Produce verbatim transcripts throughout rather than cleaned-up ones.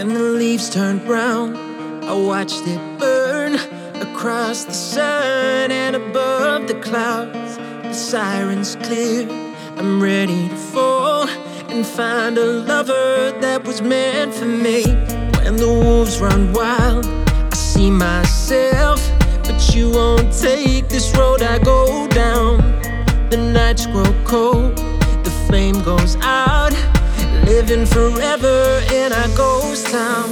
When the leaves turned brown, I watched it burn across the sun and above the clouds. The sirens clear, I'm ready to fall and find a lover that was meant for me. When the wolves run wild, I see myself, but you won't take this road I go down. The nights grow cold, the flame goes out, living forever in our ghost town.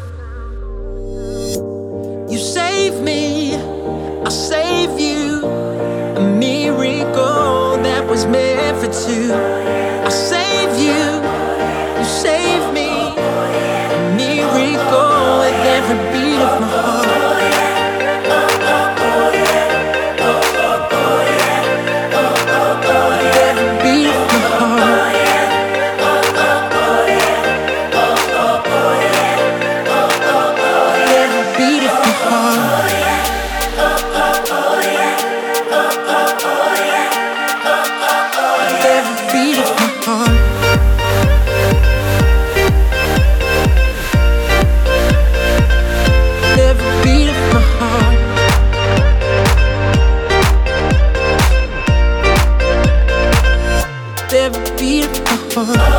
You save me, I'll save you, a miracle that was meant for two. I'll save you, you save me, a miracle with every beat of my heart. Every beat of my heart.